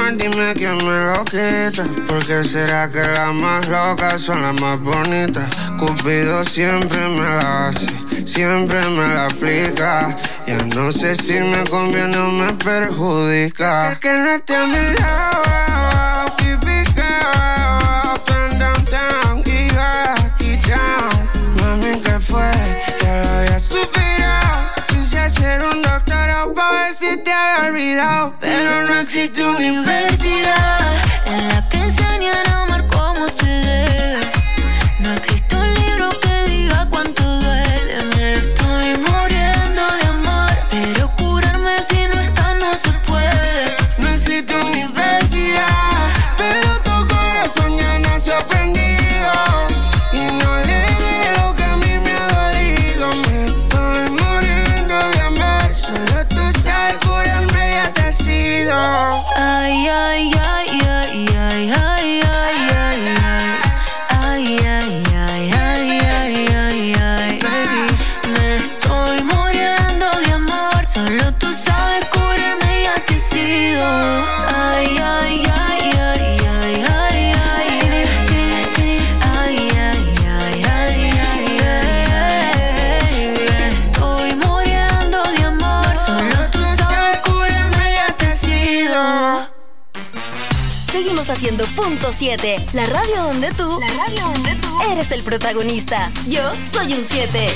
amor, dime quién me lo quita. ¿Por qué será que las más locas son las más bonitas? Cupido siempre me la hace, siempre me la aplica. Ya no sé si me conviene o me perjudica. Que no esté a mi lado, keep it girl, up and down, y down. Mami, ¿qué fue? Ya lo había superado. Quise hacer un doctorado pa' ver si te había olvidado, pero no existe universidad en la que enseñan a amar como se debe. No existe un libro que diga cuánto duele. Me estoy muriendo de amor, pero curarme si no está no se puede. No existe universidad, pero tu corazón ya nació aprendido y no le di lo que a mí me ha dolido. Me estoy muriendo de amor, solo tú sabes curarme y te ha sido. Ay, ay, ay, ay, ay, ay, ay, ay, ay, ay, ay, ay, ay, ay, ay, baby. Me estoy muriendo de amor, solo tú sabes curarme y te he sido. Ay, ay, ay, ay, ay, ay, ay, ay, ay, ay, ay, ay, me estoy muriendo de amor, solo tú sabes curarme y te he sido. Seguimos haciendo Punto 7, la radio donde tú eres el protagonista. Yo soy un 7.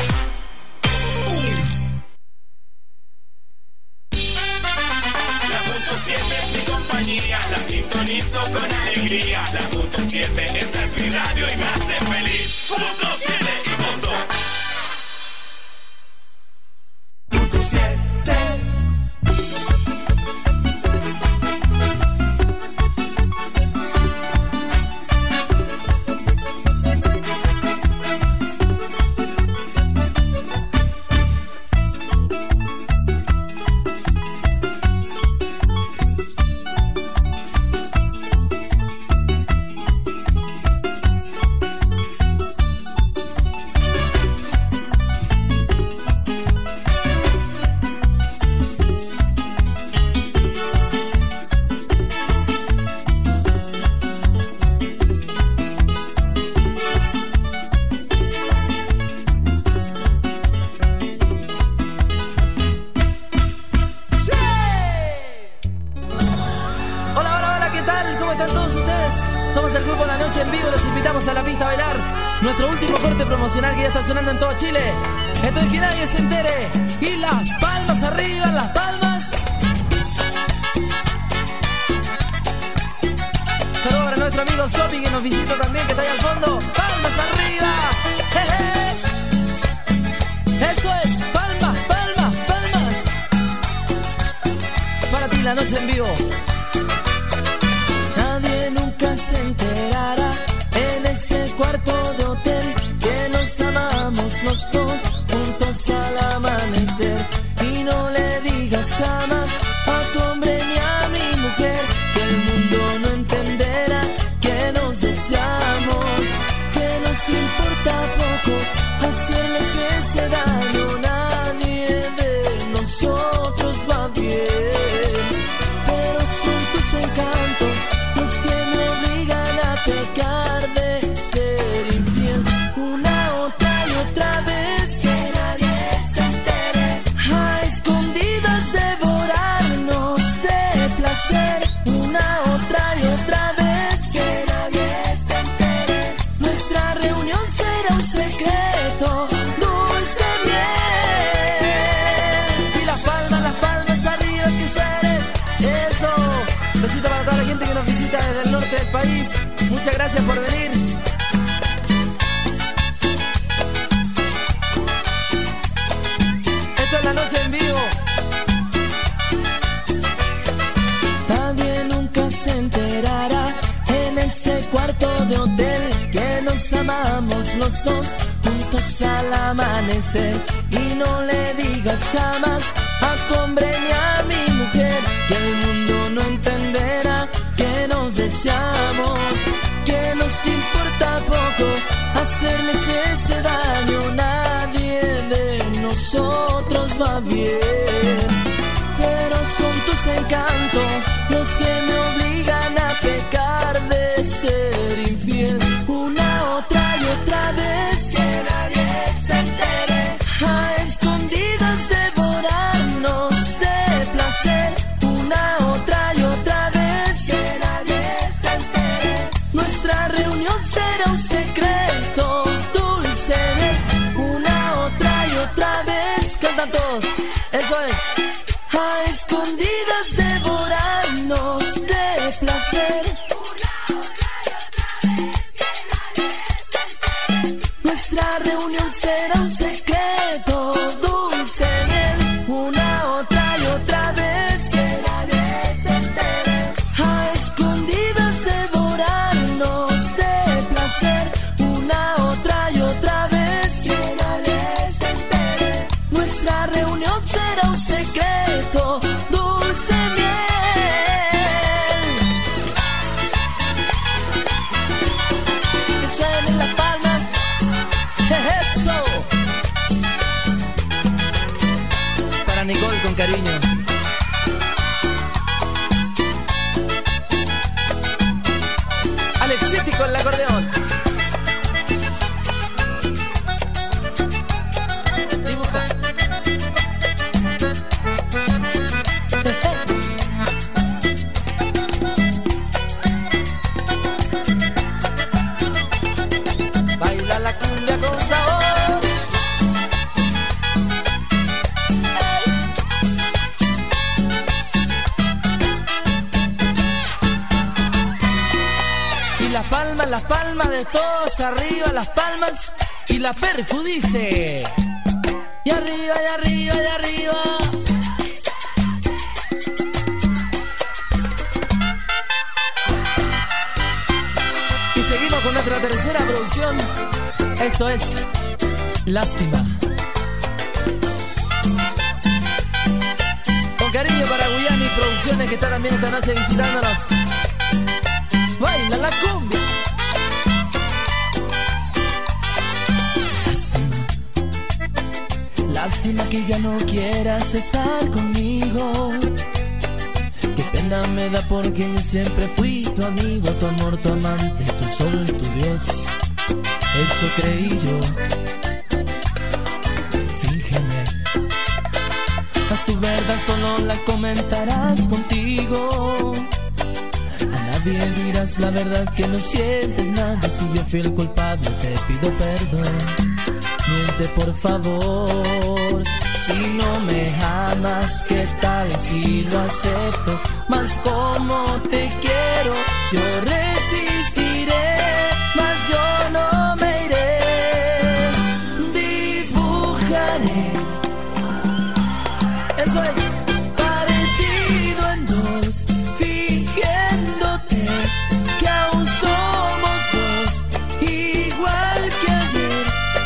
La Punto 7 es mi compañía, la sintonizo con alegría. La Punto 7, esa es mi radio y me hace feliz. Punto 7 y punto. Punto 7. Nuestro último corte promocional que ya está sonando en todo Chile. Entonces que nadie se entere. Y las palmas arriba, las palmas. Saludos para nuestro amigo Sopi que nos visita también, que está ahí al fondo. Palmas arriba. Eso es, palmas, palmas, palmas. Para ti la noche en vivo. Nadie nunca se enterará en ese cuarto de hotel que nos amamos los dos juntos al amanecer. Y no le digas jamás a tu hombre ni a mi mujer que el mundo no entenderá que nos deseamos, que nos importa poco hacerles ese daño. Nadie de nosotros va bien, pero son tus encantos los que me obligan a pecar de ser infiel una otra y otra vez. Que nadie se entere, a escondidas devorarnos de placer una otra y otra vez. Que nadie se entere, nuestra reunión será un secreto, dulce miel. Y las palmas arriba que salen. Eso, besito para toda la gente que nos visita desde el norte del país. Muchas gracias por venir. Esto es la noche en vivo. Nadie nunca se enterará en ese cuarto de hotel que nos amamos los dos juntos al amanecer. Y no le digas jamás a tu hombre ni a mi mujer que el mundo no entenderá que nos deseamos, que nos importa poco hacerles ese daño. Nadie de nosotros va bien, pero son tus encantos los que me placer. Nuestra reunión será un secreto, dulce miel, una, otra y otra vez. Que nadie se entere. A escondidas devorarnos de placer, una, otra y otra vez. Que nadie se entere. Nuestra reunión será un secreto, dulce miel. Que suenen las palmas. ¡Eso! Para Nicole con cariño. Alexiti con el acordeón. Dibuja. Baila la cumbia con sabor. Las palmas de todos arriba, las palmas y la percu dice. Y arriba, y arriba, y arriba. Y seguimos con nuestra tercera producción. Esto es Lástima. Con cariño para Guyani Producciones, que está también esta noche visitándonos. Baila la cumbia. Lástima que ya no quieras estar conmigo. Qué pena me da porque yo siempre fui tu amigo, tu amor, tu amante, tu sol, tu Dios. Eso creí yo. Fíngeme. Haz tu verdad, solo la comentarás contigo. A nadie dirás la verdad que no sientes nada. Si yo fui el culpable te pido perdón. Miente por favor. Si no me amas, ¿qué tal si lo acepto? Más como te quiero, yo resistiré, mas yo no me iré. Dibujaré. Eso es. Partido en dos, fingiéndote que aún somos dos, igual que ayer.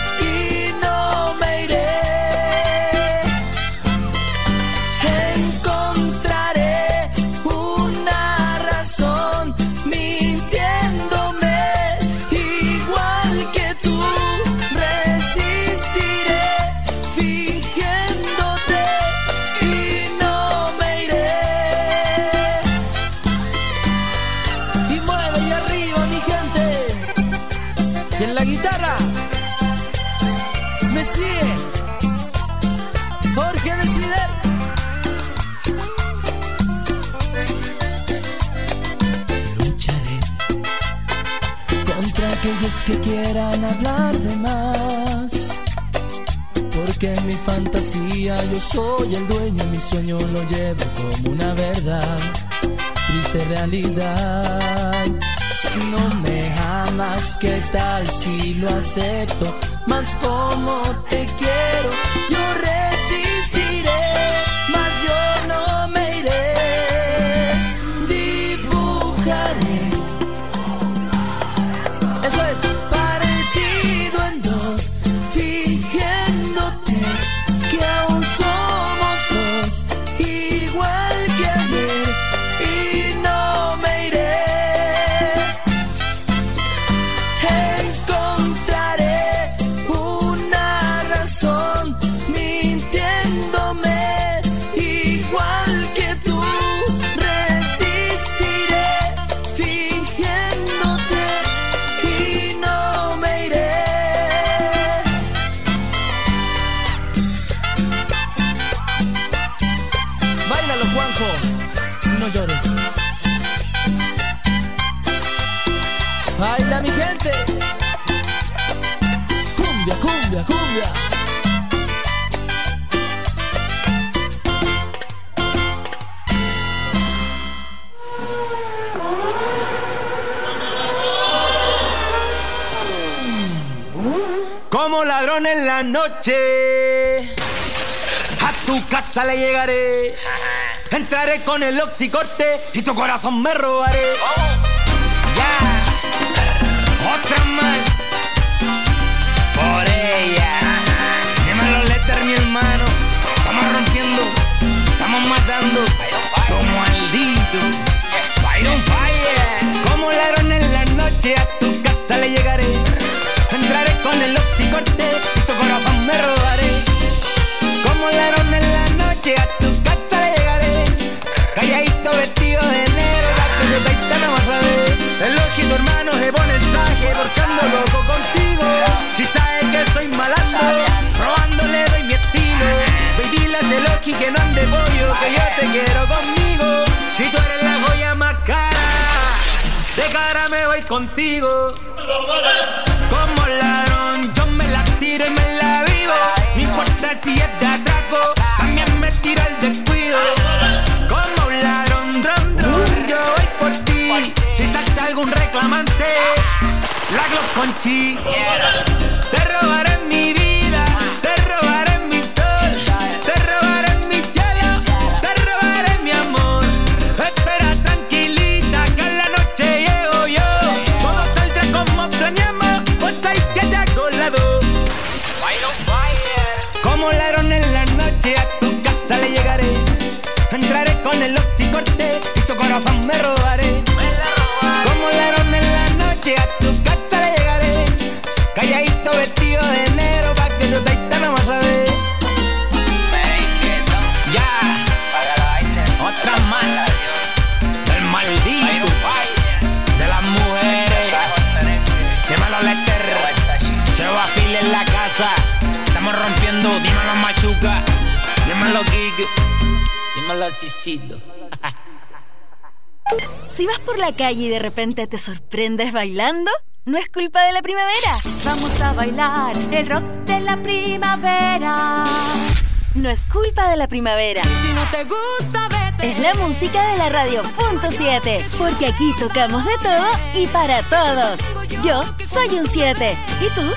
Aquellos que quieran hablar de más, porque en mi fantasía yo soy el dueño, mi sueño lo llevo como una verdad, triste realidad. Si no me amas, ¿qué tal si lo acepto? Más como te quiero, yo resistiré, mas yo no me iré. Dibujaré. Eso es. Partido en dos, fingiéndote que aún somos dos, igual que ayer, y no me iré. Encontraré una razón, mintiéndome, igual que tú. Resistiré, fingiéndote, y no me iré. Báilalo, Juanjo, no llores. Baila, mi gente. Cumbia, cumbia, cumbia. Como ladrón en la noche, a tu casa le llegaré. Entraré con el oxicorte y tu corazón me robaré. Ya, otra más por ella. Dímelo, Lester, mi hermano. Estamos rompiendo, estamos matando como maldito. Fire on fire. Como ladrón en la noche, a tu casa le llegaré. Entraré con el oxicorte y tu corazón me robaré. Como ladrón en la noche, a tu casa le llegaré. Calladito vestido de negro, la que te taita no vas a ver. El ojito hermano se pone el traje, buscando loco contigo. Si sabes que soy malandro, robándole doy mi estilo. Ve y dile a ese Loki que no ande pollo, que yo te quiero conmigo. Si tú eres la joya más cara, de cara me voy contigo. Como ladrón, yo me la tiro y me la vivo. No importa si es de atraco, también me tiro el descuido. Como un ladrón, yo voy por ti. Si salta algún reclamante, la Glock con chi. Te robaré mi vida, te robaré mi sol, te robaré mi cielo, te robaré mi amor. Espera tranquilita que en la noche llego yo. Todo saldrá como planeamos, pues hay que te hago lado. Como ladrón en la noche, a tu casa le llegaré. Entraré con el oxicorte y tu corazón me robaré. Como ladrón en la noche, a tu casa le llegaré. Calladito vestido de negro, pa' que tu taita no vas a ver. Ya, otra más del maldito, de las mujeres. Dímelo, Lester, se va a fila en la casa. Estamos rompiendo, dímelo, Machuca. Dímelo, Kike. Dímelo, Cicito. Si vas por la calle y de repente te sorprendes bailando, no es culpa de la primavera. Vamos a bailar el rock de la primavera. No es culpa de la primavera. Si no te gusta, vete. Es la música de la radio .7, porque aquí tocamos de todo y para todos. Yo soy un 7. ¿Y tú?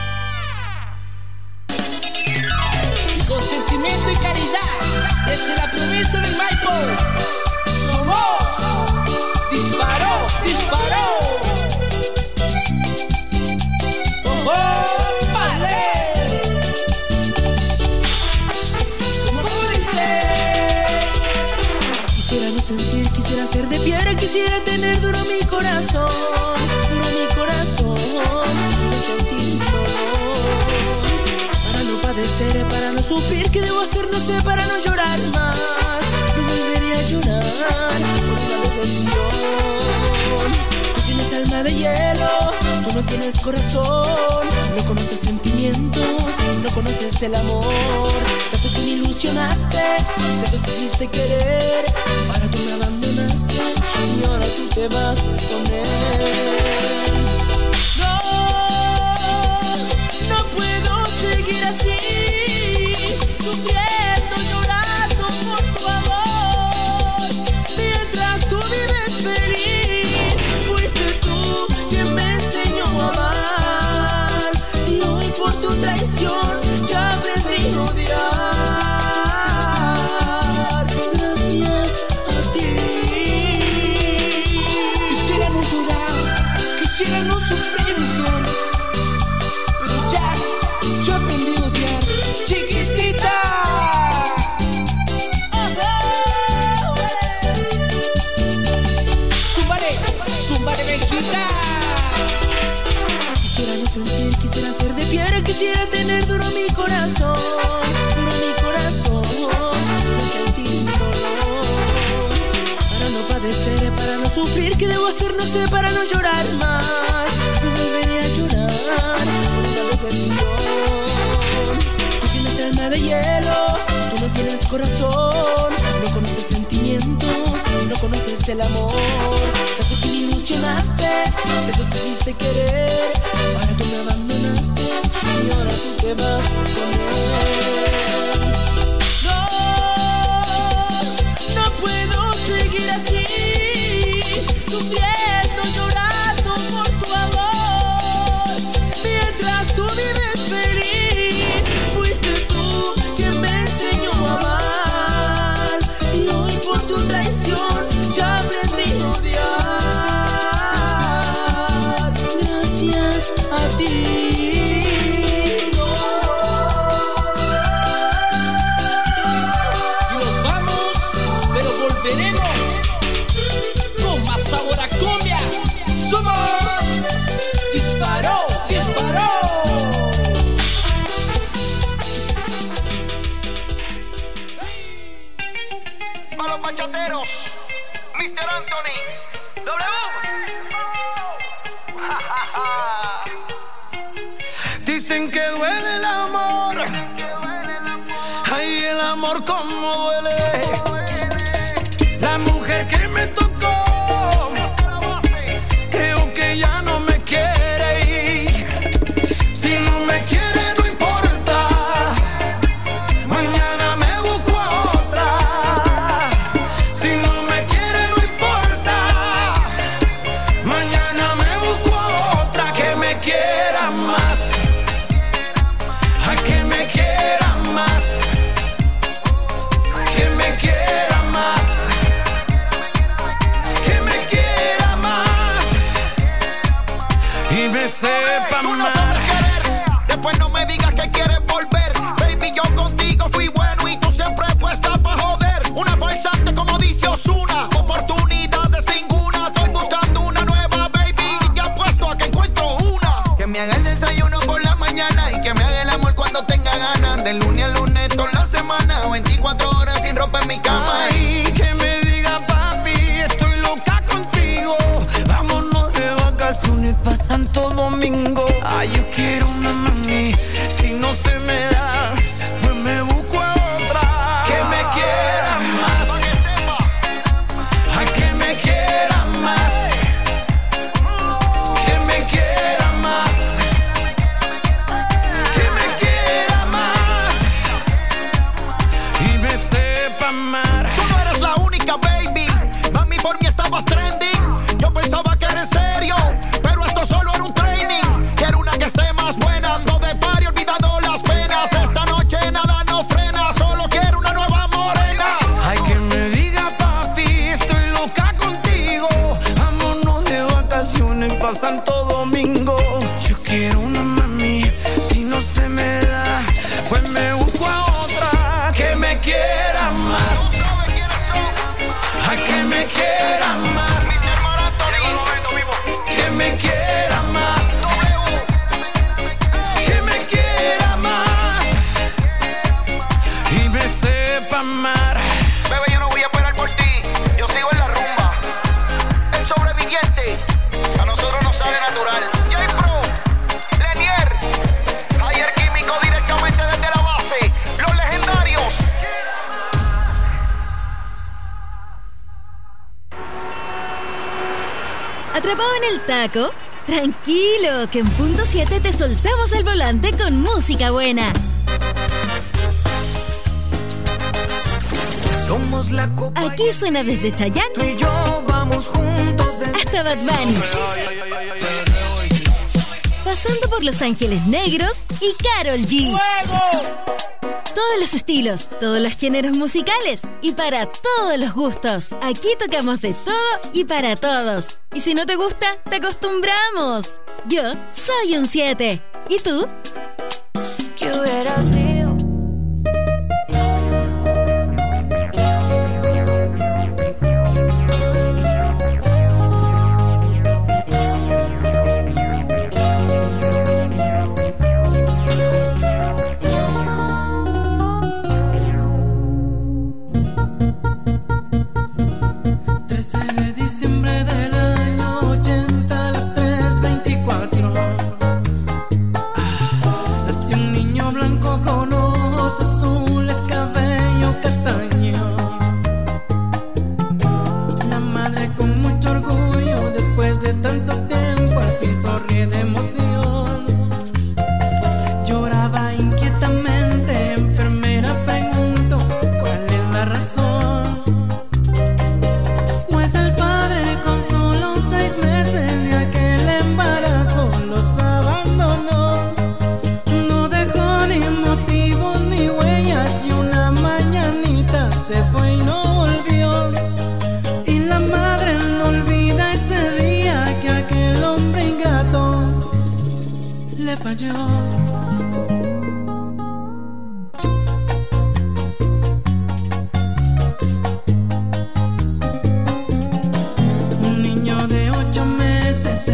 Y con sentimiento y caridad, desde la promesa del Michael, somos Disparó, disparó. ¡Oh, vale! ¿Cómo dice? Quisiera no sentir, quisiera ser de piedra, quisiera tener duro mi corazón, no sentir dolor. Para no padecer, para no sufrir, ¿qué debo hacer? No sé, para no llorar más. No volveré a llorar por una decepción. Tú tienes alma de hielo, tú no tienes corazón. No conoces sentimientos, no conoces el amor. Tanto que me ilusionaste, tanto te hiciste querer. Ahora tú me abandonaste y ahora tú te vas con él. No puedo seguir así, sufriendo, llorando por tu amor. Mientras tú vives feliz, fuiste tú quien me enseñó a amar. Si hoy por tu traición ya aprendí a odiar, gracias a ti. Quisiera no llorar, quisiera no sufrir, pero ya yo aprendí a odiar, chiquitita. Zúmbare, viejita. Quisiera no sentir, quisiera ser de piedra, quisiera tener duro mi corazón, no sentir dolor. Para no padecer, para no sufrir, ¿qué debo hacer? No sé, para no llorar más. No volveré a llorar por una decepción. Tú tienes alma de hielo, tú no tienes corazón. No conoces sentimientos, no conoces el amor. Tanto que me ilusionaste, tanto te hiciste querer. Ahora tú me abandonaste y ahora tú te vas con él. No puedo seguir así, sufriendo, llorando por tu amor. Mientras tú vives feliz. ¡Suma! ¡Disparó! ¡Disparó! Para los bachateros, Mr. Anthony, W. Dicen que duele el amor. Ay, el amor como duele. La mujer que me tocó, creo que ya no me quiere ir. Si no me quiere no importa, mañana me busco a otra. Si no me quiere no importa, mañana me busco a otra que me quiera más. A que me quiera más, que me quiera más, que me quiera más y me sepa Tú no más. sabes querer, después no me digas que quieres volver. Baby, yo contigo fui bueno y tú siempre puesta pa' joder. Una farsante como dice Ozuna, oportunidades ninguna. Estoy buscando una nueva, baby, y ya apuesto a que encuentro una. Que me haga el desayuno por la mañana y que me haga el amor cuando tenga ganas. De lunes a lunes toda la semana, 24 horas sin ropa en mi cama. Ay, que me diga papi, estoy loca contigo. Vámonos de vacaciones pa' Santo Domingo. Ay, yo quiero una mami, si no se me da, pues me busco a otra. Que me quiera más, ay, que me quiera más, que me quiera más, que me quiera más y me sepa amar. Tú no eres la única, baby. Mami, por mí estabas trending. Yo pensaba que era en serio, pero esto solo era un training. Quiero una que esté más buena. Ando de party olvidando las penas. Esta noche nada nos frena. Solo quiero una nueva morena. Ay, que me diga papi, estoy loca contigo. Vámonos de vacaciones pa' Santo Domingo. Yo quiero una mami, si no se me da, pues me busco a otra. Que me quiera más, ay, que me quiera más, que me quiera más, que me quiera más y me sepa amar. Bebé, yo no voy a esperar por ti. Yo sigo en la rumba. El sobreviviente, a nosotros nos sale natural. J-Pro, Lenier, Ayer Químico directamente desde la base. Los legendarios. ¿Atrapado en el taco? Tranquilo, que en punto 7 te soltamos el volante con música buena. Somos la copa. Aquí suena desde Chayanne Tú y yo vamos juntos hasta Bad Bunny, pasando por Los Ángeles Negros y Karol G. Todos los estilos, todos los géneros musicales y para todos los gustos. Aquí tocamos de todo y para todos. Y si no te gusta, te acostumbramos. Yo soy un 7. ¿Y tú? ¿Qué hubiera sido? Un niño de 8 meses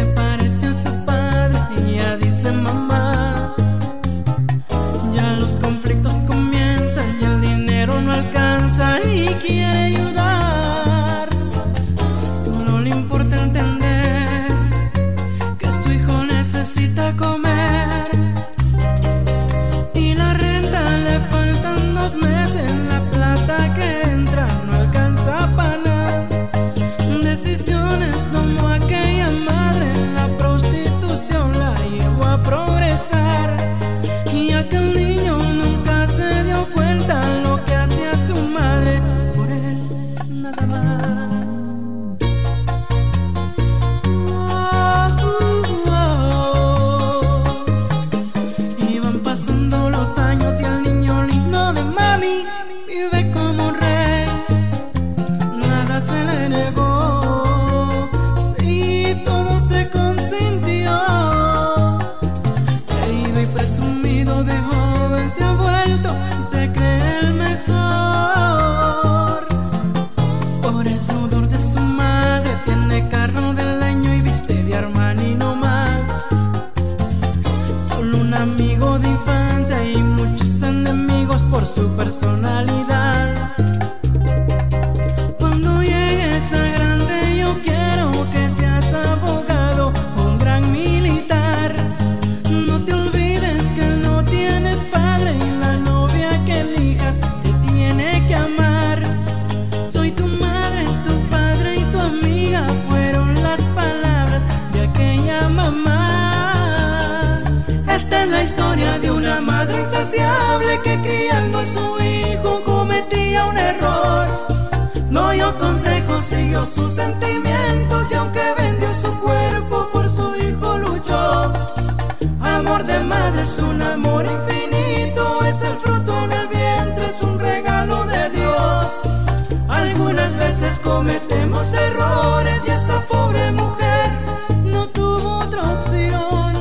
sus sentimientos y aunque vendió su cuerpo por su hijo luchó. Amor de madre es un amor infinito, es el fruto en el vientre, es un regalo de Dios. Algunas veces cometemos errores y esa pobre mujer no tuvo otra opción.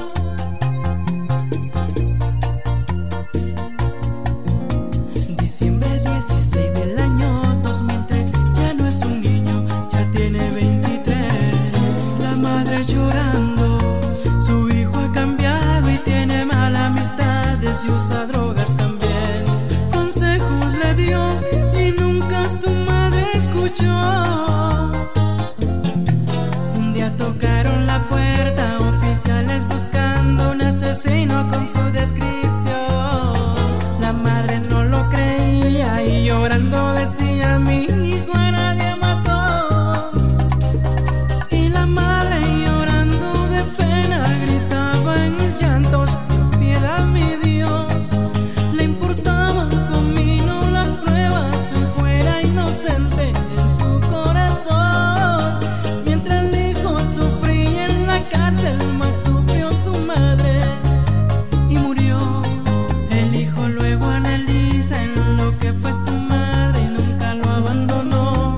Diciembre 16 del año 2003, ya no es un niño, ya tiene 23. La madre llorando, su hijo ha cambiado y tiene malas amistades y usa drogas también. Consejos le dio y nunca su madre escuchó. Un día tocaron la puerta, oficiales buscando un asesino con su descripción. La madre no lo creía y llorando decía: mi hijo a nadie mató. Y la madre llorando de pena gritaba en llantos: ten piedad, mi Dios. Le importaban conmigo las pruebas, si fuera inocente en su corazón. Mientras el hijo sufría en la cárcel, más sufrió su madre y murió. El hijo luego analiza en lo que fue su madre y nunca lo abandonó.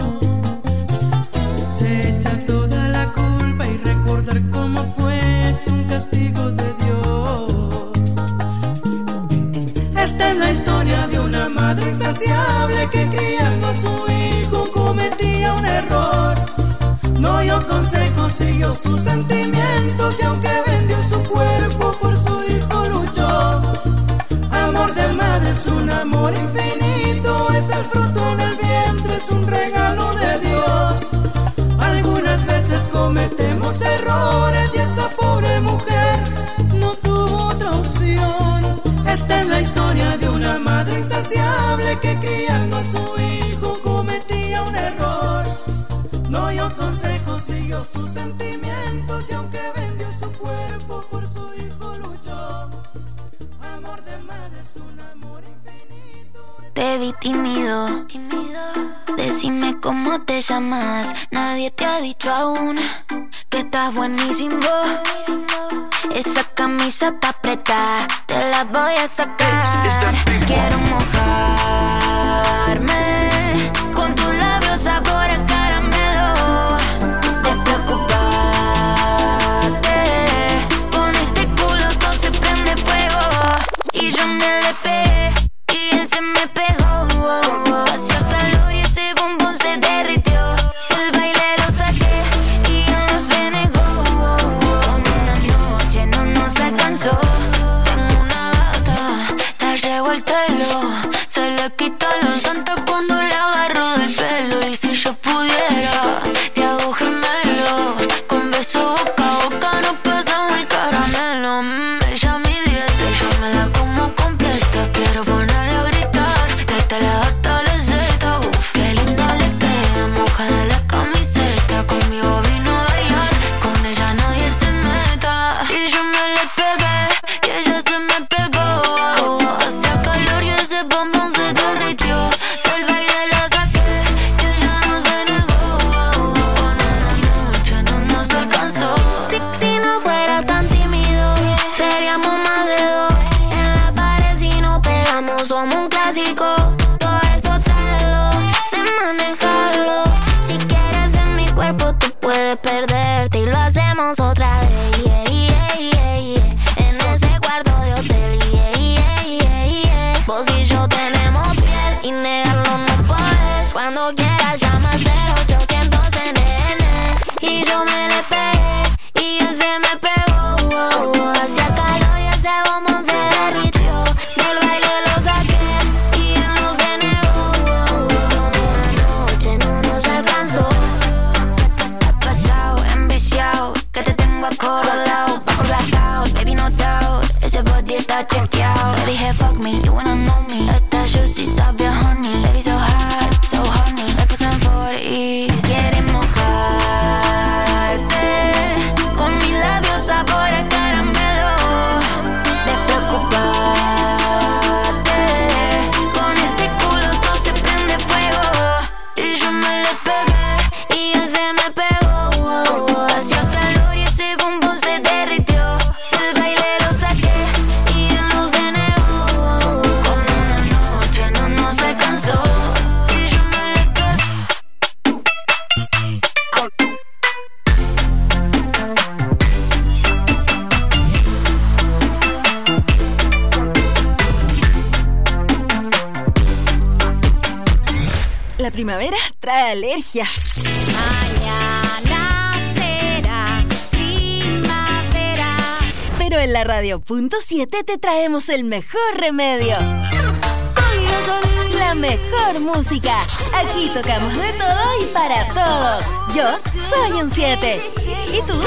Se echa toda la culpa y recordar cómo fue es un castigo de Dios. Esta es la historia de una madre insaciable que criando a su hijo cometía un error. No oyó consejos, siguió sus sentimientos y aunque vendió su cuerpo por su hijo luchó. Amor de madre es un amor infinito, es el fruto en el vientre, es un regalo de Dios. Algunas veces cometemos errores y esa pobre mujer no tuvo otra opción. Esta es la historia de una madre insaciable que criando a su hijo cometía un error. No oyó consejos, siguió sus sentimientos y aunque vendió su cuerpo por su hijo luchó. Amor de madre es un amor infinito. Te vi tímido, decime cómo te llamas. Nadie te ha dicho aún que estás buenísimo. Esa camisa está apretada, te la voy a sacar. Quiero mojarme con tus labios sabor a caramelo. Despreocupate, con este culo todo se prende fuego. Y yo me le pegué y él se me pegó. Hacía calor y ese bombón se derritió. El baile lo saqué y él no se negó. Con una noche no nos alcanzó. Tengo una gata, la llevo al telo. Se le quita la santa cuando le agarro del pelo. Y si yo pudiera, le hago gemelo. Con beso boca a boca nos pasamos el caramelo. Ella mi dieta y yo me la como completa. Quiero ponerla a gritar desde la A hasta la Z. Qué linda le queda mojada la camiseta. Conmigo vino a bailar, con ella nadie se meta. Y yo me le pegué y ella se me pegó. Hacía calor y ese bombón se derritió. Del baile la saqué y ella no se negó. Con una noche no nos alcanzó. Si no fuera tan tímido, seríamos más de dos. En la pared si nos pegamos somos un clásico. Todo eso tráelo, sé manejarlo. Si quieres en mi cuerpo tú puedes perderte y lo hacemos otra vez. En ese cuarto de hotel. Vos y yo tenemos piel y negarlo no puedes. Cuando quieras llama 0800 NN. Y yo me le pegué y él se me pegó. Hacía calor y ese bombón se derritió. Del baile lo saqué y él no se negó. Con una noche no nos alcanzó. Ha pasado, enviciado, que te tengo acorralado. Bajo blackout, baby no doubt. Ese body está chequeado. Le dije fuck me, you wanna know me. Esta juicy sabe a honey. Baby so hard, so honey. Me puse en 40. Quiere mojarse con mis labios sabor a caramelo. Despreocupate, con este culo todo se prende fuego. Y yo me le pegué y él se primavera trae alergias. Mañana será primavera. Pero en la Radio.7 te traemos el mejor remedio. La mejor música. Aquí tocamos de todo y para todos. Yo soy un 7. ¿Y tú?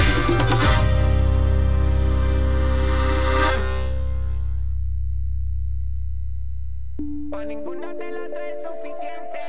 Por ninguna de las dos es suficiente.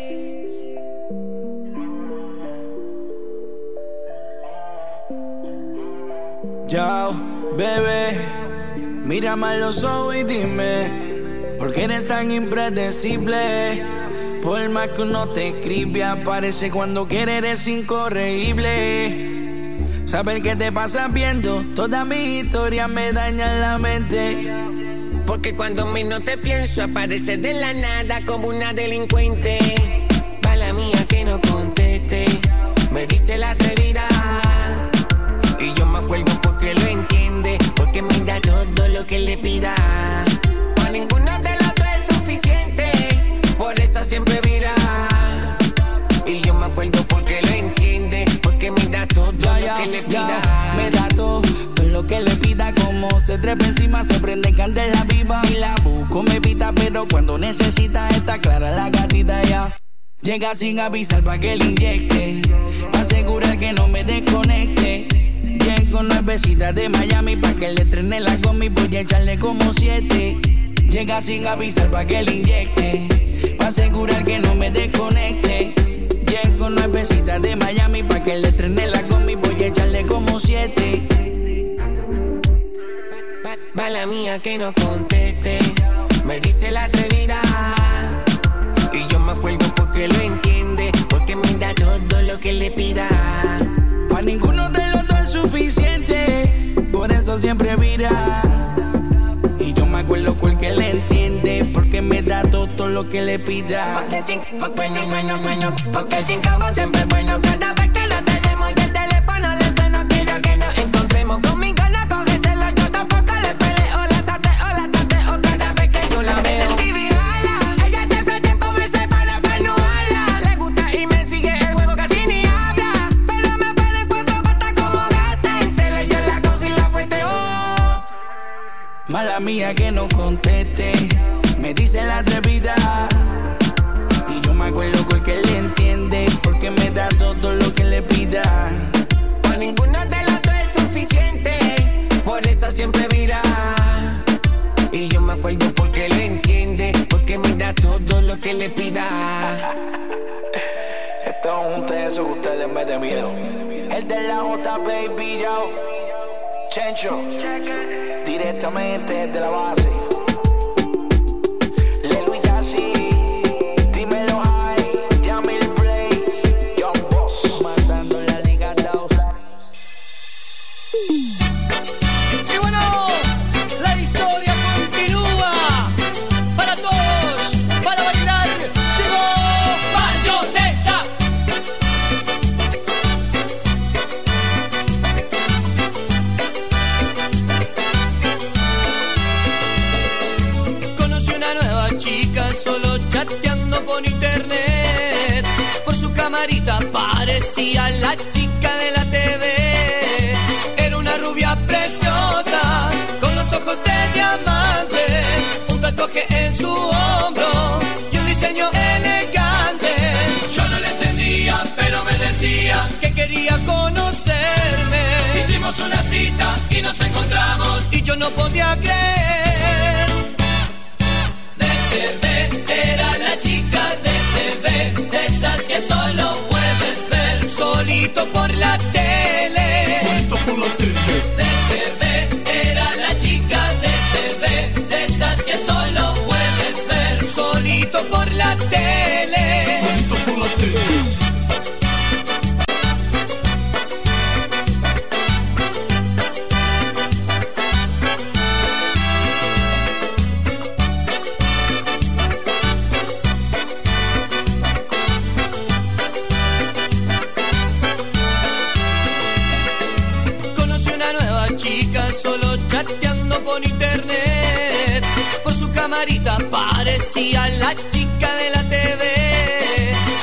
Yo, bebé, mírame a los ojos y dime, ¿por qué eres tan impredecible? Por más que uno te escribe, aparece cuando quiere, eres incorregible. Saber qué te pasa viendo toda mi historia me daña la mente. Porque cuando menos te pienso, aparece de la nada como una delincuente. Mala mía que no conteste, me dice la atrevida. Y yo me acuerdo porque lo entiende, porque me da todo lo que le pida. Para ninguna de las dos es suficiente, por eso siempre vira. Y yo me acuerdo porque lo entiende, porque me da todo lo que le pida. Me da todo lo que le pida, como se trepa encima, se prende candela viva. Si la busco me pita, pero cuando necesita está clara la gatita ya. Llega sin avisar pa' que le inyecte, pa' asegurar que no me desconecte. Llego nuevecita de Miami pa' que le estrene la gomi, voy a echarle como 7. Llega sin avisar pa' que le inyecte, pa' asegurar que no me desconecte. Llego nuevecita de Miami pa' que le estrene la gomi, voy a echarle como 7. Mala mía que no conteste, me dice la atrevida. Y yo me acuerdo porque lo entiende, porque me da todo lo que le pida. Pa' ninguno de los dos es suficiente, por eso siempre vira. Y yo me acuerdo porque le entiende, porque me da todo lo que le pida. Porque chincamos siempre bueno. Cada vez que lo tenemos y el teléfono le suena, quiero que nos encontremos. Conmigo no coge celo, yo tampoco le peleo. La sateo, la tateo cada vez que yo la veo. Vivi jala, ella siempre a tiempo me separa para no hablar. Le gusta y me sigue el juego, casi ni habla. Pero me para en cuatro patas como gata. En celo yo la cojo y la fueteo. Mala mía que no conteste, me dice la atrevida. Y yo me acuerdo porque le entiende, porque me da todo lo que le pida. Por ninguna de las dos es suficiente, por eso siempre vira. Y yo me acuerdo porque lo entiende, porque me da todo lo que le pida. Esto es un teso que ustedes me meten miedo. El de la J, baby, yo. Chencho, directamente de la base. Lelo y Yassi, dímelo high, Yamil Blaze, Young Boss, matando la Liga 2. Y bueno, la historia continúa. Para todos, para bailar, llegó Mayonesa. Conocí una nueva chica solo chateando por internet. Por su camarita parecía la chica de la TV. Era una rubia preciosa, con los ojos de diamante, un tatuaje en su hombro y un diseño elegante. Yo no le entendía, pero me decía que quería conocerme. Hicimos una cita y nos encontramos y yo no podía creer. De TV era la chica de TV, de esas que solo puedes ver solito por la tele. Solito por la tele. De TV era la chica de TV, de esas que solo puedes ver solito por la tele. Solito por la tele. Solo chateando por internet. Por su camarita parecía la chica de la TV.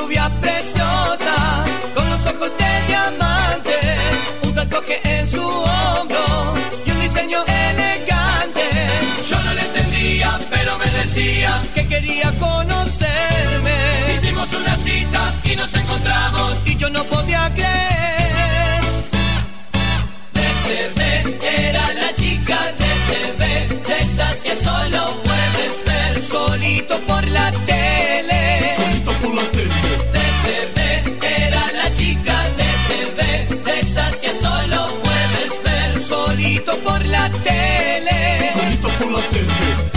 rubia preciosa, con los ojos de diamante, un tatuaje en su hombro y un diseño elegante. Yo no le entendía, pero me decía que quería conocerme. Hicimos una cita y nos encontramos y yo no podía creer. De TV era la chica de TV, de esas que solo puedes ver solito por la tele. Solito por la tele. De TV era la chica de TV, de esas que solo puedes ver solito por la tele. Solito por la tele.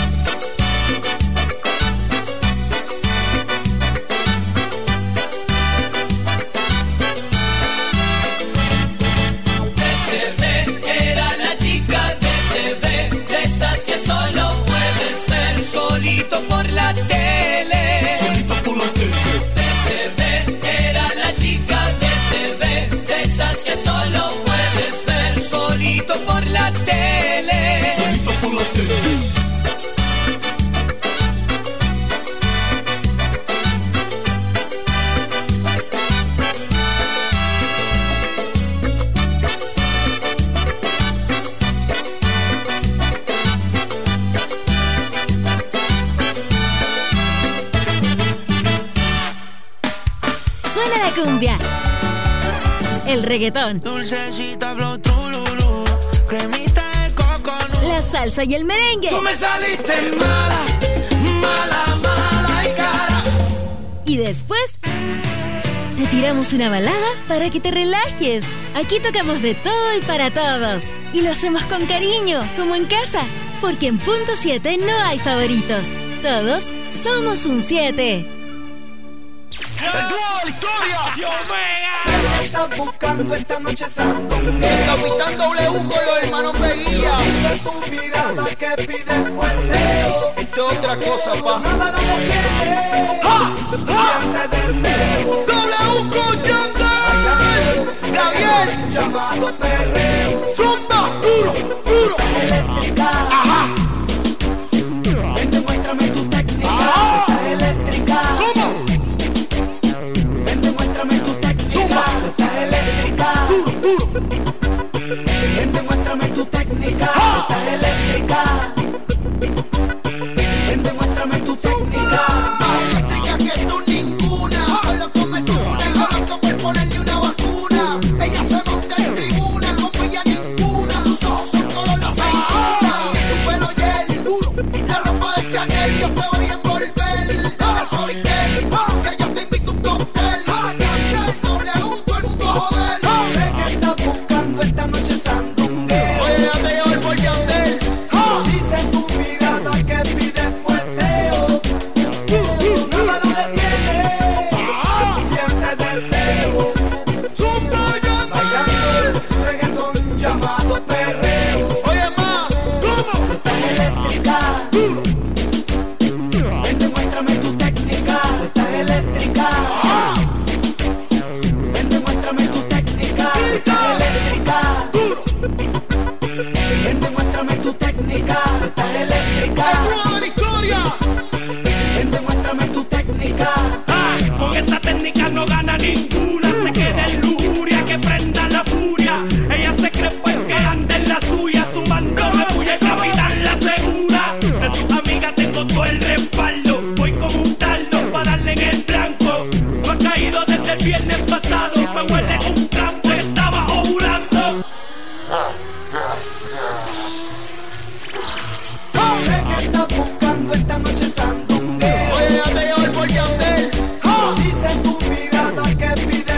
Solito por la tele. Solito por la tele. De TV era la chica de TV, de esas que solo puedes ver solito por la tele. Solito por la tele. Cumbia, el reggaetón, dulcecita flow trululú, cremita de coconut, la salsa y el merengue. Tú me saliste mala, mala, mala y cara. Y después te tiramos una balada para que te relajes. Aquí tocamos de todo y para todos. Y lo hacemos con cariño, como en casa. Porque en Punto 7 no hay favoritos. Todos somos un 7. Se me está buscando esta noche sandungue. El Capitán W con los hermanos Veguía. Dice tu mirada que pide fuerteo. Esto es otra cosa, pa. Nada lo detiene. Siente deseo. W con Yandel. Gabriel. Llamado perreo. Zumba, duro, duro. Eléctrica. Ajá. Ven, demuéstrame tu técnica. Ajá. Estás eléctrica. ¿Cómo? Ven, demuéstrame tu técnica. Estás eléctrica. Duro, duro. Ven, demuéstrame tu técnica. Estás eléctrica. Ven, demuéstrame tu técnica. Más eléctrica que tú ninguna. Solo come tú. Tengo loco por ponerle una vacuna. Ella se monta en tribuna. Como ella ninguna. Sus ojos son color la aceituna. Y en su pelo gel. La ropa de Chanel. Yo te voy a envolver. Dale suavitel. Que yo te invito a un cóctel. Yandel, W, todo el mundo joder. Sé que estás buscando esta noche sandungue. Oye, déjate llevar por Yandel. Dice tu mirada que pide fuerteo. Nada lo detiene. Siente deseo. Zumba, Yandel. Bailando el reggaetón llamado perreo. Oye, ma, ¿cómo? Estás eléctrica. Ven, demuéstrame tu técnica. Estás eléctrica. Ven, demuéstrame tu técnica. Estás eléctrica. Ven, demuéstrame tu técnica. Estás eléctrica. ¡Prueba de la historia! Ven, demuéstrame tu técnica. Con esa técnica no gana ninguna. Se queda en lujuria, que prenda la furia. Ella se cree pues que anda en la suya. Su mando me puya el capitán la asegura. De sus amigas tengo todo el respaldo. Voy como un taldo para darle en el blanco. No ha caído desde el viernes pasado. Me huele un campo, estaba ovulando. Sé que estás buscando esta noche sandungue. Oye, déjate llevar por Yandel. Dice tu mirada que pide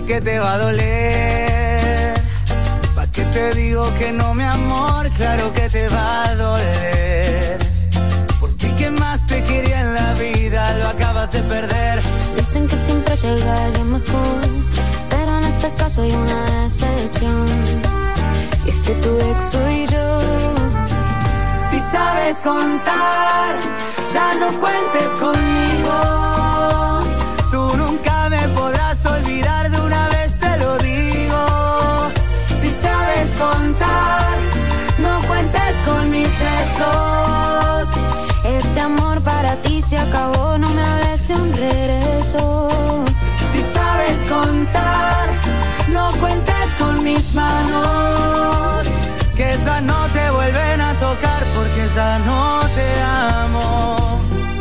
sé que te va a doler. ¿Pa' qué te digo que no, mi amor? Claro que te va a doler. Porque el que más te quería en la vida lo acabas de perder. Dicen que siempre llega alguien mejor, pero en este caso hay una excepción. Y es que tu ex soy yo. Si sabes contar, ya no cuentes conmigo. Tú nunca me podrás olvidar, de una vez te lo digo. Si sabes contar, no cuentes con mis besos. Este amor para ti se acabó, no me hables de un regreso. Si sabes contar, no cuentes con mis manos, que ya no te vuelven a tocar porque ya no te amo.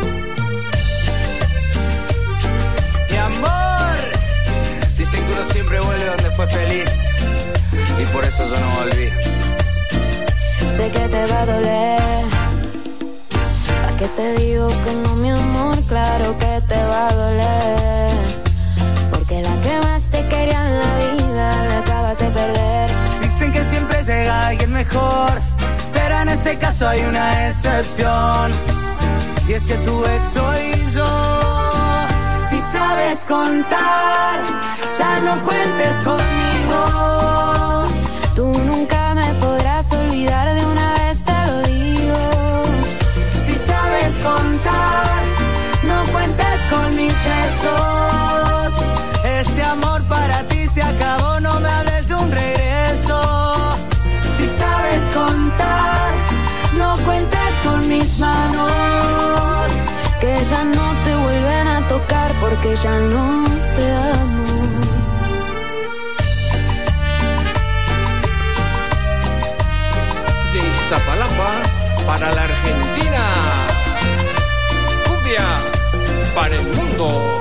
Mi amor, dicen que uno siempre vuelve donde fue feliz, y por eso yo no volví. Sé que te va a doler. ¿A qué te digo que no, mi amor? Claro que te va a doler. Porque la que más te quería en la vida la acabas de perder. Dicen que siempre llega alguien mejor, pero en este caso hay una excepción. Y es que tu ex soy yo. Si sabes contar, ya no cuentes conmigo. Tú nunca me podrás olvidar, de una vez te lo digo. Si sabes contar, no cuentes con mis besos. Este amor para ti se acabó, no me hables de un regreso. Si sabes contar, no cuentes con mis manos, que ya no te vuelven a tocar porque ya no te amo. De Iztapalapa para la Argentina, cumbia para el mundo.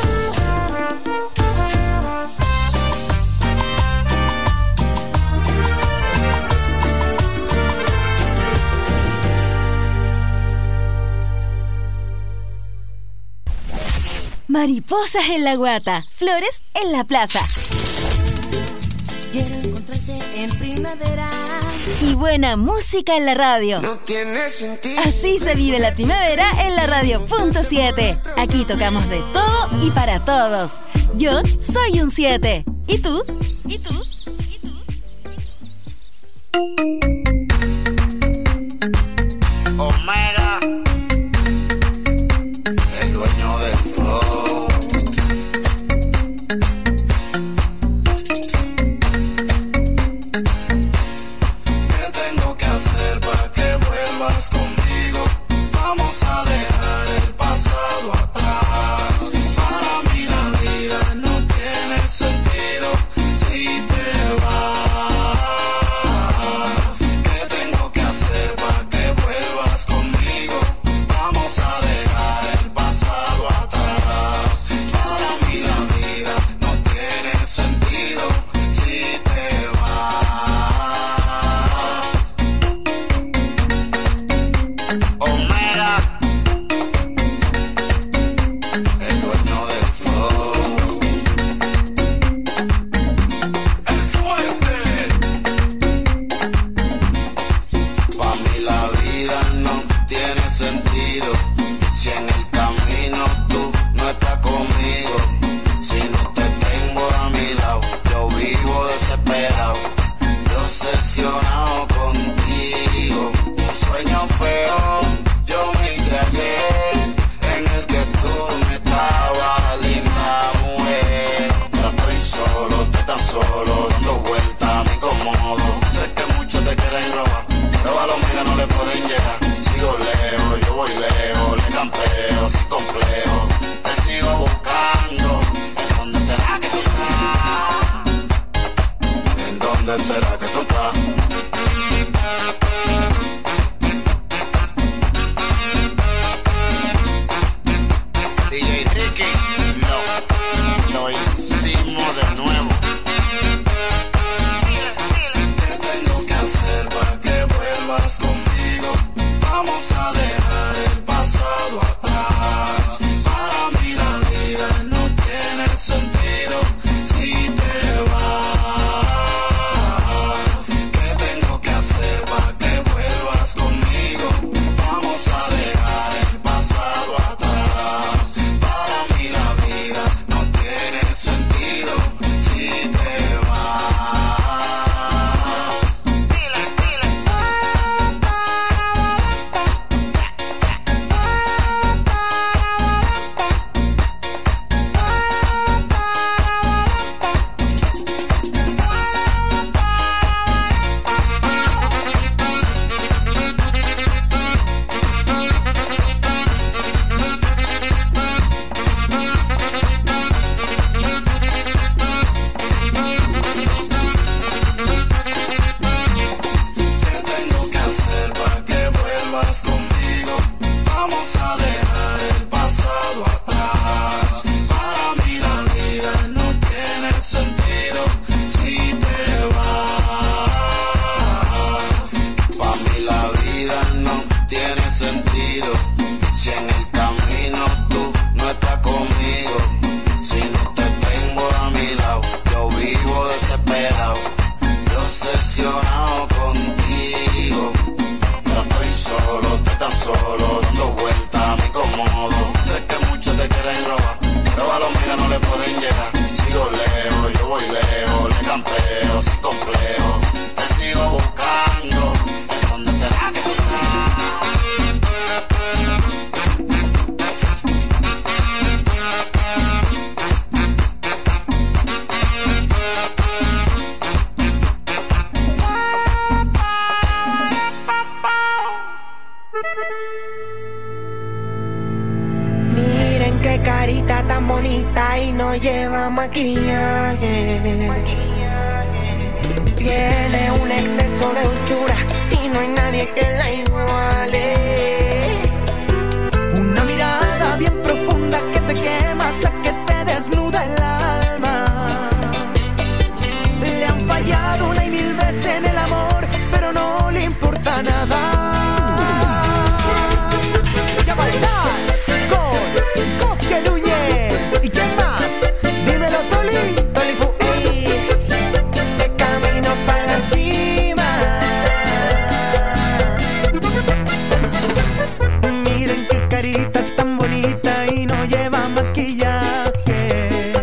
Mariposas en la guata, flores en la plaza. Quiero encontrarte en primavera. Y buena música en la radio. No tiene sentido. Así se vive la primavera en la radio.7. Aquí tocamos de todo y para todos. Yo soy un 7. ¿Y tú? ¿Y tú? ¿Y tú? Omega, el dueño del flow. ¿Qué tengo que hacer para que vuelvas conmigo? Vamos a dejar el pasado atrás. Para mí la vida no tiene sentido si te vas. ¿Qué tengo que hacer para que vuelvas conmigo? Vamos a dejar el pasado atrás. Para mí la vida no tiene sentido si te vas. Omega, el dueño del flow. El fuerte. Pa' mí la vida no tiene sentido si en el camino tú no estás conmigo. Si no te tengo a mi lado, yo vivo desesperado, obsesionado contigo. Un sueño feo yo me hice ayer, en el que tú me estabas, linda mujer. Ahora estoy solo, tú estás solo, dando vueltas, me incomodo. Sé que muchos te quieren robar, pero a los míos no le pueden llegar. Sigo lejos, yo voy lejos, le campeo, sin complejo. Te sigo buscando, ¿en dónde será que tú estás? ¿En dónde será que tú estás? DJ Ricky, lo hicimos de nuevo. ¿Qué tengo que hacer para que vuelvas conmigo? Vamos a dejar el pasado atrás. Para mí la vida no tiene sentido si te Miren qué carita tan bonita y no lleva maquillaje. Tiene un exceso de dulzura y no hay nadie que la iguale. Una mirada bien profunda que te quema hasta que te desnuda el alma. Le han fallado una y mil veces en el amor, pero no le importa nada. Voy a bailar con Coque Núñez. ¿Y quién más? Dímelo, Toli. Toli Fu, ey. De camino para la cima. Miren qué carita tan bonita y no lleva maquillaje.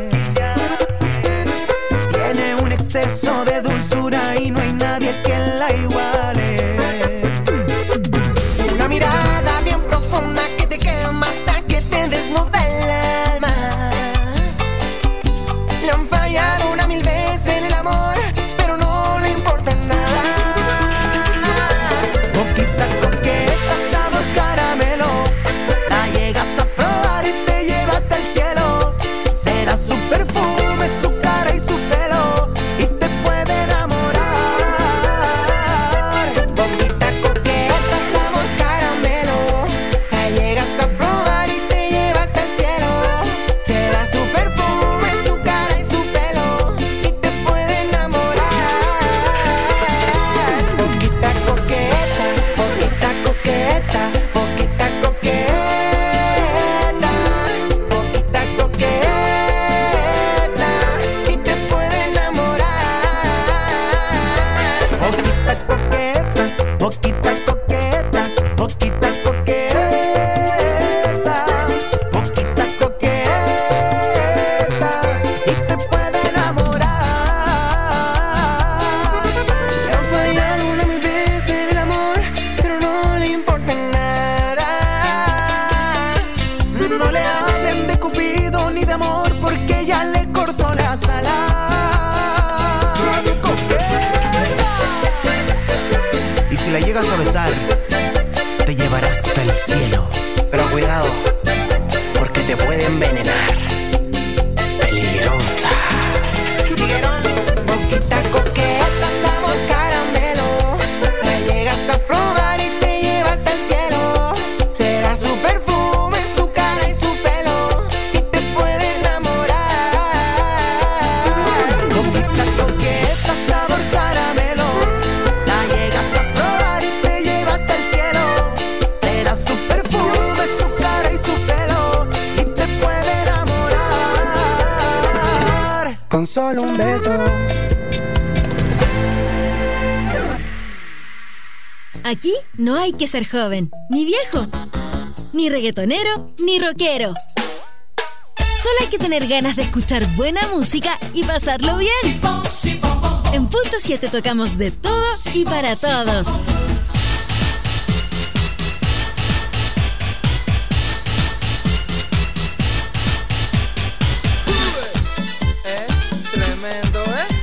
Tiene un exceso de dulzura y no hay nadie que la iguale. Una mirada bien profunda que te quema hasta que te desnuda el alma. Le han fallado una mil veces en el amor, pero no le importa nada. Boquita coqueta, sabor caramelo, la llegas a probar y te lleva hasta el cielo. Será su perfume, su cara y su pelo, y te puede enamorar. Boquita coqueta, sabor caramelo, la llegas a probar y te lleva hasta el cielo. Será su perfume, su cara y su pelo, y te puede enamorar. Boquita coqueta, boquita coqueta, boquita coqueta, boquita coqueta, y te puede enamorar. Boquita coqueta, boquita coqueta, boquita coqueta, boquita coqueta, y te puede enamorar. Le han fallado una mil veces en el amor, pero no le importa nada. No le hablen de Cupido ni de amor, porque ya le cortó las alas. Y si la llegas a besar, te llevará hasta el cielo. Pero cuidado, porque te puede envenenar. Peligrosa. Boquita coqueta, sabor caramelo, la llegas a probar y te lleva hasta el cielo. Será su perfume, su cara y su pelo, y te puede enamorar. Boquita coqueta, sabor caramelo, la llegas a probar y te lleva hasta el cielo. Será su perfume, su cara y su pelo, y te puede enamorar. Con solo un beso. Aquí no hay que ser joven, ni viejo, ni reggaetonero, ni rockero. Solo hay que tener ganas de escuchar buena música y pasarlo bien. En Punto 7 tocamos de todo y para todos. Tremendo,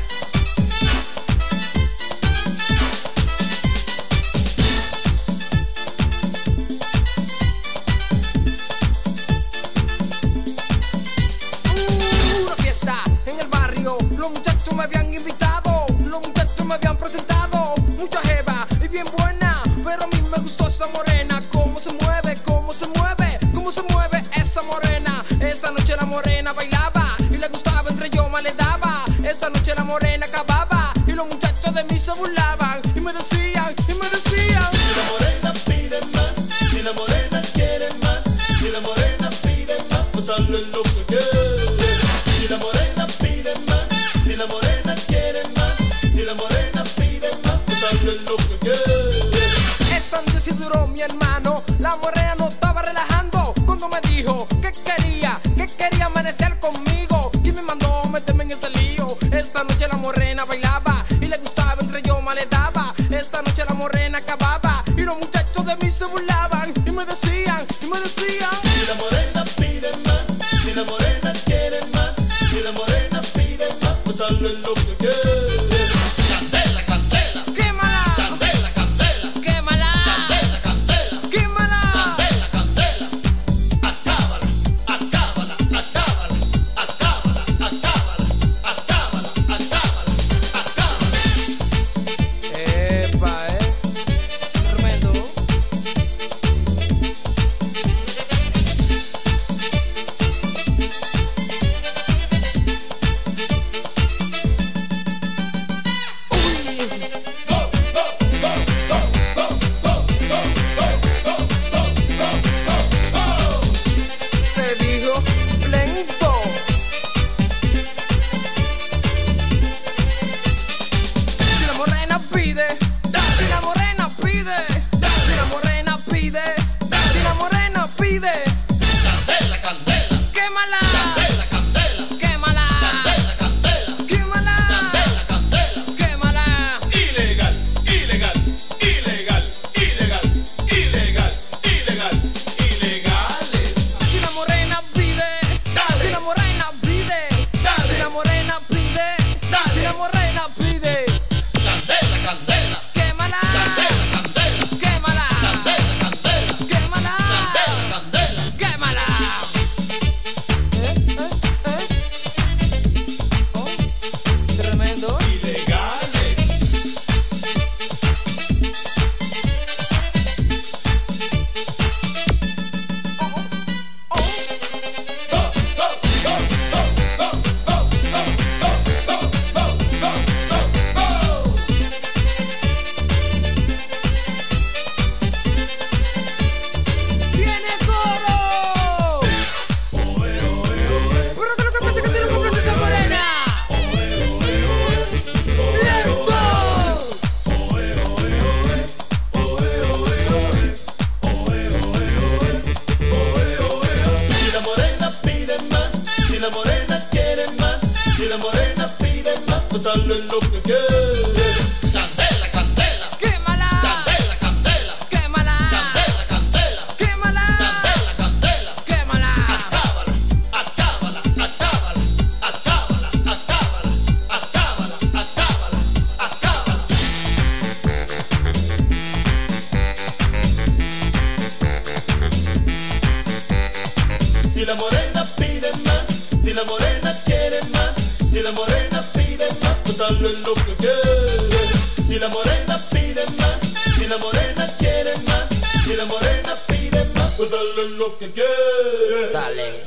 Una fiesta en el barrio, los muchachos me habían invitado, los muchachos me habían presentado, mucha jeva y bien buena, pero a mí me gustó esa morena, cómo se mueve, cómo se mueve, cómo se mueve esa morena. Esa noche la morena bailaba y le gustaba, entre yo más le daba. Esa noche la morena acababa y los muchachos de mí se burlaban y me decían, y me decían: si la morena pide más, si la morena quiere más, si la morena pide más, pues dale lo que quiere. Si la morena pide más, si la morena quiere más, si la morena pide más, pues dale lo que quiere. Esa noche sí duró, mi hermano, la morena no estaba relajando cuando me dijo que quería amanecer conmigo y me mandó meterme en ese lío. Esa noche la morena bailaba y le gustaba, entre yo más le daba. Esa noche la morena acababa y los muchachos de mí se burlaban y me decían, y me decían: si la morena pide más, si la morena quiere más, si la morena pide más, pues dale lo que quiere. Candela, candela, quémala, candela, candela, quémala, candela, candela, quémala. dale lo que quieres. Candela, candela. Quémala. Candela, candela. Quémala. Candela, candela. Quémala. Candela, candela. Quémala. Acábala, acábala, acábala, acábala, acábala, acábala, acábala, acábala. Si la morena pide más, si la morena quiere más, si la morena pide más, pues dale lo que quiere. Si la morena pide más, si la morena quiere más, si la morena pide más, pues dale lo que quiere. Dale.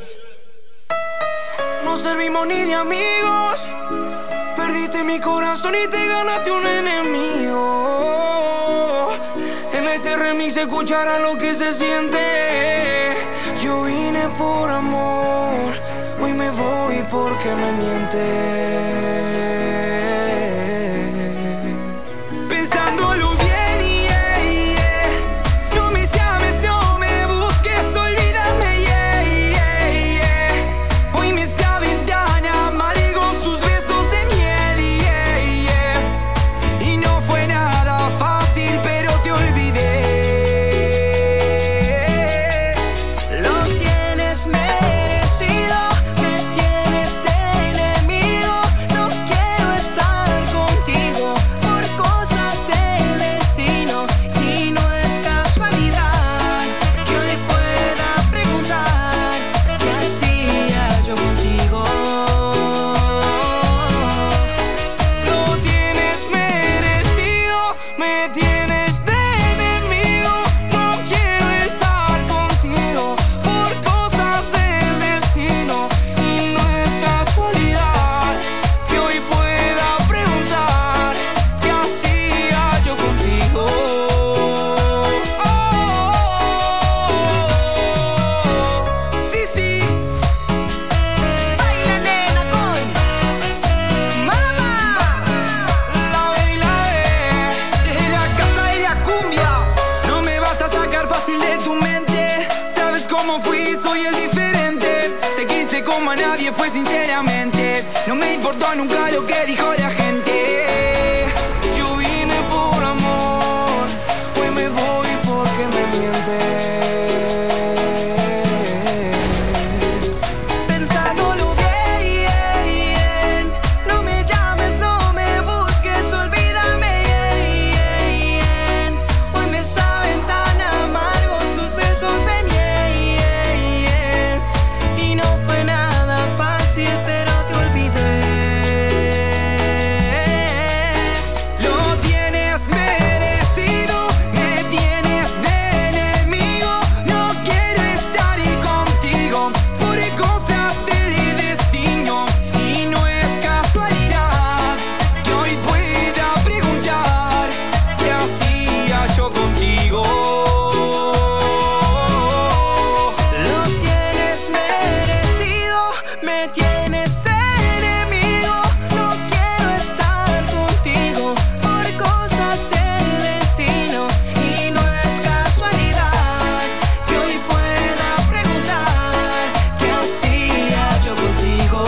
No servimos ni de amigos. Perdiste mi corazón y te ganaste un enemigo. En este remix se escuchará lo que se siente. Yo vine por amor, hoy me voy porque me mientes. Pensándolo bien, yeah, yeah. No me llames, no me busques, olvídame, yeah, yeah, yeah. Hoy me saben tan amargos tus besos de miel, yeah, yeah. Y no fue nada fácil, pero te olvidé. Lo tienes merecido, me tienes de enemigo. No quiero estar contigo por cosas del destino. Y no es casualidad que hoy pueda preguntar qué hacía yo contigo. Lo tienes merecido, me tienes de enemigo. No quiero estar contigo por cosas del destino. Y no es casualidad que hoy pueda preguntar qué hacía yo contigo. Sí, sí. Baila, nena, con mamá. La ve y la ve. Desde la casa de la cumbia. No me vas a sacar fácil de tu mente. Sabes cómo fui, soy el diferente. Te quise como a nadie, fue sinceramente. No me importó nunca lo que dijo la gente. Yo vine por amor, hoy me voy porque me mientes. Pensándolo bien, no me llames, no me busques, olvídame, hoy me saben tan amargos tus besos de miel. Y no fue nada fácil, pero te olvidé. Lo tienes merecido, me tienes de enemigo. No quiero estar contigo por cosas del destino. Y no es casualidad que hoy pueda preguntar qué hacía yo contigo. Lo tienes merecido, me tienes de enemigo. No quiero estar contigo por cosas del destino. Y no es casualidad que hoy pueda preguntar qué hacía yo contigo.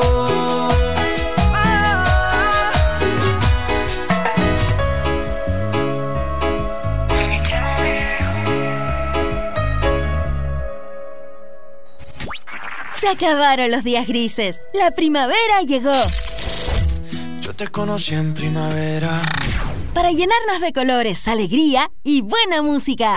Se acabaron los días grises. La primavera llegó. Yo te conocí en primavera. Para llenarnos de colores, alegría y buena música.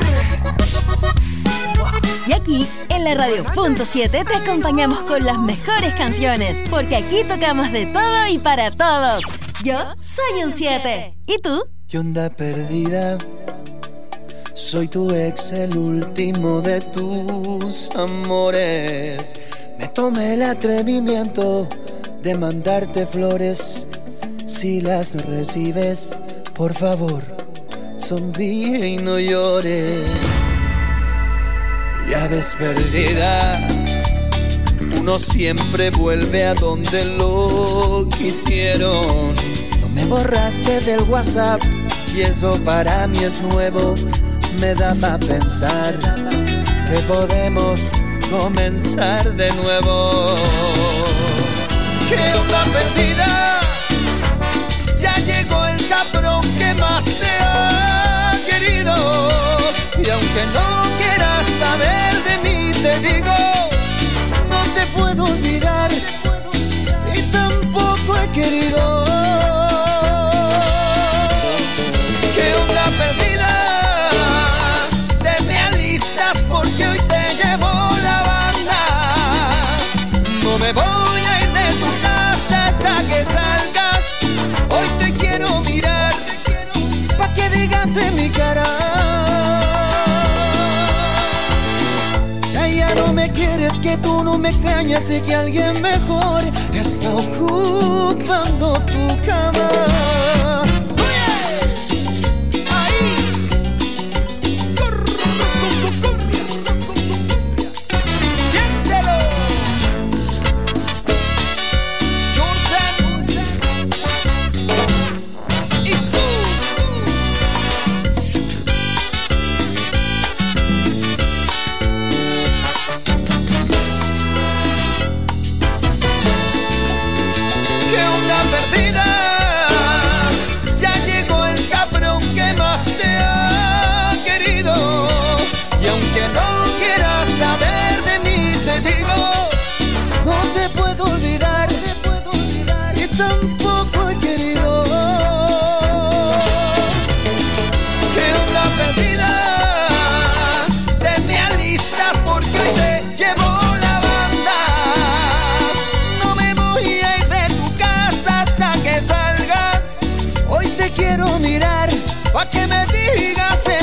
Y aquí, en la Radio Punto 7, te acompañamos con las mejores canciones, porque aquí tocamos de todo y para todos. Yo soy un 7. ¿Y tú? ¿Qué onda perdida? Soy tu ex, el último de tus amores. Me tomé el atrevimiento de mandarte flores. Si las recibes, por favor, sonríe y no llores. Ya ves perdida, uno siempre vuelve a donde lo quisieron. No me borraste del WhatsApp y eso para mí es nuevo. Me da para pensar que podemos comenzar de nuevo. ¿Qué onda perdida? más te ha querido. Y aunque no quieras saber de mí, te digo, no te puedo olvidar y tampoco he querido. ¿Qué onda perdida? Te alistas porque hoy te llevo la banda. No me voy a ir de tu casa hasta que salgas. Hoy te quiero mirar pa' que digas en mi cara. Ya no me quieres, que tú no me extrañas y que alguien mejor está ocupando tu cama.